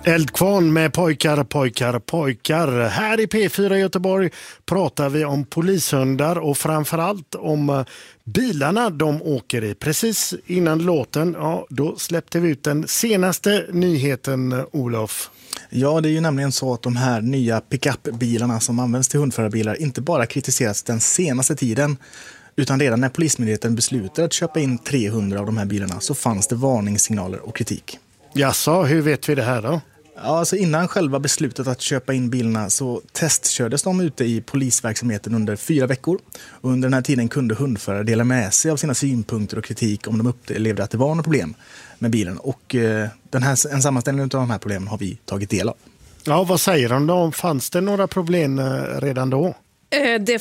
Eldkvarn med pojkar, pojkar, pojkar. Här i P4 Göteborg pratar vi om polishundar och framförallt om bilarna de åker i. Precis innan låten, då släppte vi ut den senaste nyheten, Olof. Ja, det är ju nämligen så att de här nya pick-up-bilarna som används till hundförarbilar inte bara kritiserats den senaste tiden, utan redan när Polismyndigheten beslutade att köpa in 300 av de här bilarna så fanns det varningssignaler och kritik. Jaså, hur vet vi det här då? Ja, alltså innan själva beslutet att köpa in bilarna så testkördes de ute i polisverksamheten under 4 veckor. Och under den här tiden kunde hundförare dela med sig av sina synpunkter och kritik om de upplevde att det var något problem med bilen. Och en sammanställning av de här problemen har vi tagit del av. Ja, vad säger de då? Fanns det några problem redan då? Det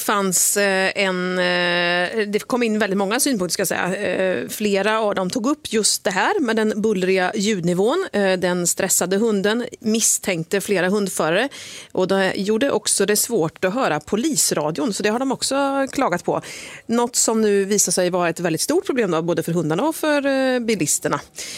kom in väldigt många synpunkter ska jag säga. Flera av dem tog upp just det här med den bullriga ljudnivån. Den stressade hunden misstänkte flera hundförare och det gjorde också det svårt att höra polisradion, så det har de också klagat på. Något som nu visar sig vara ett väldigt stort problem då, både för hundarna och för bilisterna.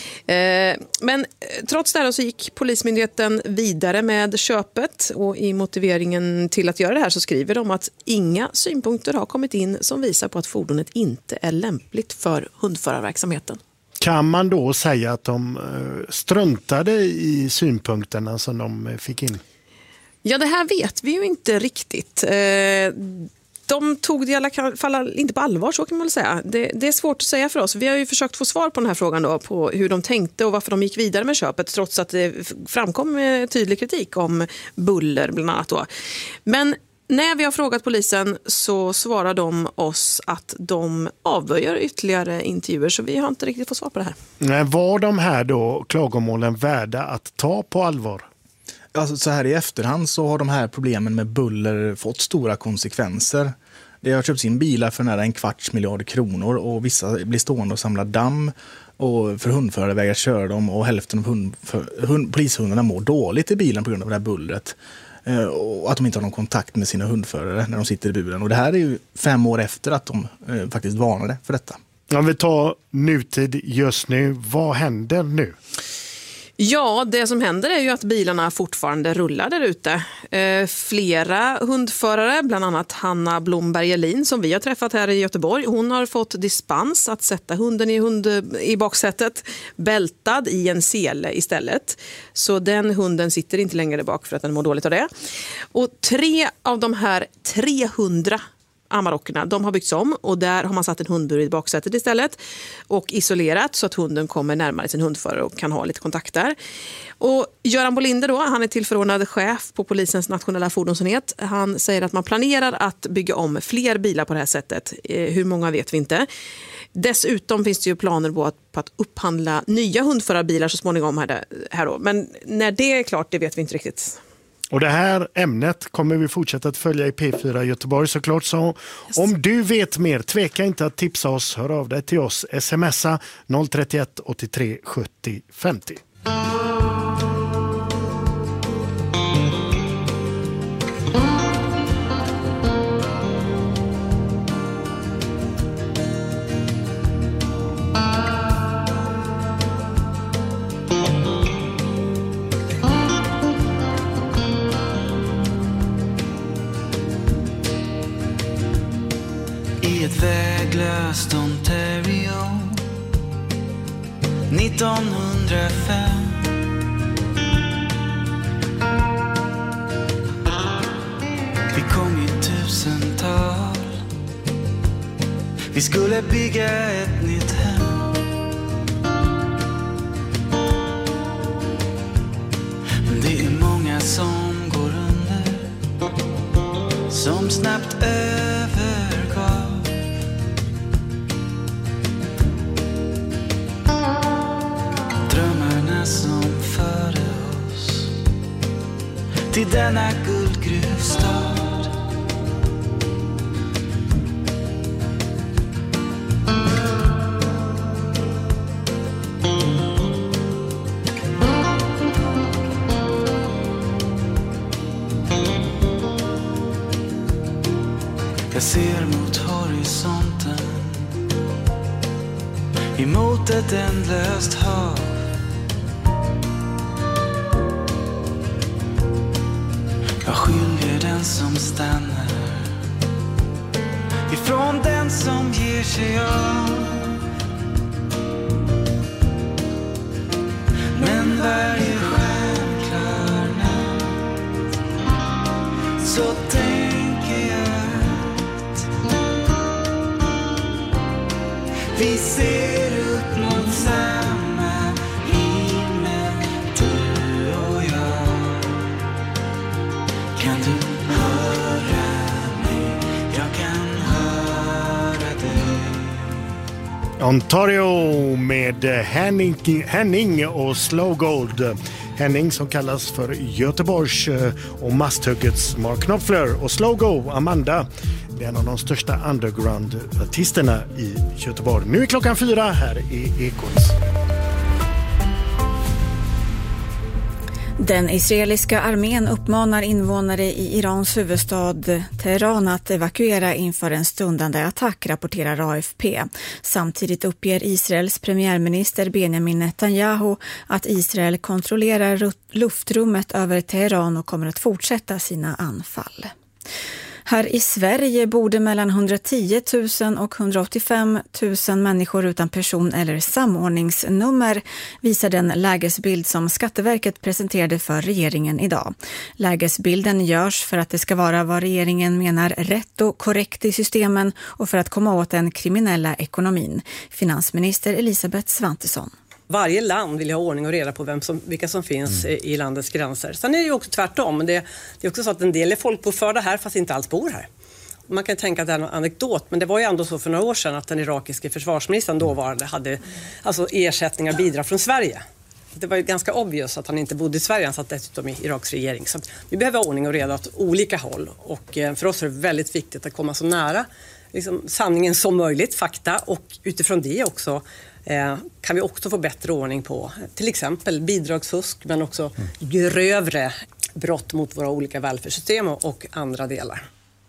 Men trots det här så gick Polismyndigheten vidare med köpet och i motiveringen till att göra det här så skriver de att inga synpunkter har kommit in som visar på att fordonet inte är lämpligt för hundförarverksamheten. Kan man då säga att de struntade i synpunkterna som de fick in? Ja, det här vet vi ju inte riktigt. De tog det i alla fall inte på allvar, så kan man väl säga. Det är svårt att säga för oss. Vi har ju försökt få svar på den här frågan då, på hur de tänkte och varför de gick vidare med köpet trots att det framkom tydlig kritik om buller bland annat då. Men när vi har frågat polisen så svarar de oss att de avböjer ytterligare intervjuer, så vi har inte riktigt fått svar på det här. Men var de här då klagomålen värda att ta på allvar? Alltså, så här i efterhand så har de här problemen med buller fått stora konsekvenser. Det har köpts in bilar för nära 250 miljarder kronor och vissa blir stående och samlar damm och för hundförare vägrar köra dem och hälften av polishundarna mår dåligt i bilen på grund av det här bullret. Och att de inte har någon kontakt med sina hundförare när de sitter i buren. Och det här är ju 5 år efter att de faktiskt varnade för detta. Om vi tar nutid just nu, vad händer nu? Ja, det som händer är ju att bilarna fortfarande rullar där ute. Flera hundförare, bland annat Hanna Blomberg-Elin som vi har träffat här i Göteborg, hon har fått dispens att sätta hunden i baksätet, bältad i en sele istället. Så den hunden sitter inte längre bak för att den mår dåligt av det. Och 3 av de här 300 amarockerna, de har byggts om och där har man satt en hundbur i baksätet istället och isolerat så att hunden kommer närmare sin hundförare och kan ha lite kontakt där. Och Göran Bolinder då, han är tillförordnad chef på polisens nationella fordonsenhet. Han säger att man planerar att bygga om fler bilar på det här sättet. Hur många vet vi inte. Dessutom finns det ju planer på att upphandla nya hundförarbilar så småningom här då. Men när det är klart, det vet vi inte riktigt. Och det här ämnet kommer vi fortsätta att följa i P4 Göteborg såklart. Så om du vet mer, tveka inte att tipsa oss. Hör av dig till oss. Smsa 031 83 70 50. Ett väglöst Ontario 1905. Vi kom i 1000-tal. Vi skulle bygga ett nytt hem. Men det är många som går under, som snabbt övergav. Drömmarna som förde oss till denna guldgruvstad. Jag ser mot horisonten, emot ett ändlöst hav. Vad skiljer den som stannar ifrån den som ger sig av? Men varje stjärnklar natt så tänker jag att vi ser upp mot samma himmel, du och jag. Kan du höra mig? Jag kan höra dig. Ontario med Henning och Slow Gold. Henning som kallas för Göteborgs och Masthuggets Mark Knopfler och Slow Go Amanda. Det är en av de största underground-artisterna i Göteborg. Nu är klockan 4 här i Ekot. Den israeliska armén uppmanar invånare i Irans huvudstad Teheran att evakuera inför en stundande attack, rapporterar AFP. Samtidigt uppger Israels premiärminister Benjamin Netanyahu att Israel kontrollerar luftrummet över Teheran och kommer att fortsätta sina anfall. Här i Sverige borde mellan 110 000 och 185 000 människor utan person- eller samordningsnummer, visar den lägesbild som Skatteverket presenterade för regeringen idag. Lägesbilden görs för att det ska vara vad regeringen menar rätt och korrekt i systemen och för att komma åt den kriminella ekonomin. Finansminister Elisabeth Svantesson. Varje land vill ha ordning och reda på vilka som finns i landets gränser. Sen är det ju också tvärtom. Det är också så att en del är folkbokförda här fast inte alls bor här. Man kan tänka att det är en anekdot, men det var ju ändå så för några år sedan att den irakiske försvarsministern dåvarande hade alltså ersättningar och bidrag från Sverige. Det var ju ganska obvious att han inte bodde i Sverige, han satt dessutom i Iraks regering. Så vi behöver ordning och reda åt olika håll, och för oss är det väldigt viktigt att komma så nära sanningen som möjligt, fakta, och utifrån det också kan vi också få bättre ordning på till exempel bidragsfusk, men också grövre brott mot våra olika välfärdssystem och andra delar.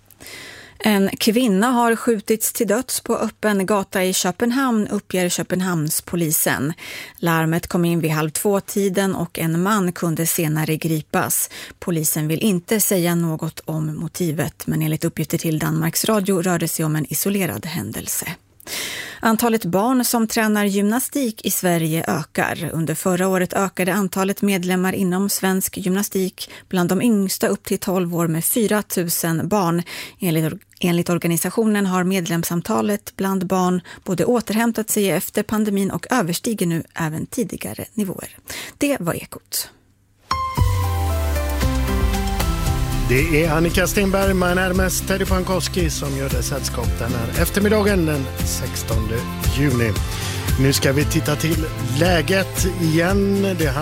En kvinna har skjutits till döds på öppen gata i Köpenhamn, uppger Köpenhamnspolisen. Larmet kom in vid 1:30 och en man kunde senare gripas. Polisen vill inte säga något om motivet, men enligt uppgifter till Danmarks Radio rör det sig om en isolerad händelse. Antalet barn som tränar gymnastik i Sverige ökar. Under förra året ökade antalet medlemmar inom svensk gymnastik bland de yngsta upp till 12 år med 4 000 barn. Enligt organisationen har medlemsantalet bland barn både återhämtat sig efter pandemin och överstiger nu även tidigare nivåer. Det var Ekot. Det är Annika Stenberg, men närmast Teddy Pankowski som gör det sällskap den här eftermiddagen den 16 juni. Nu ska vi titta till läget igen.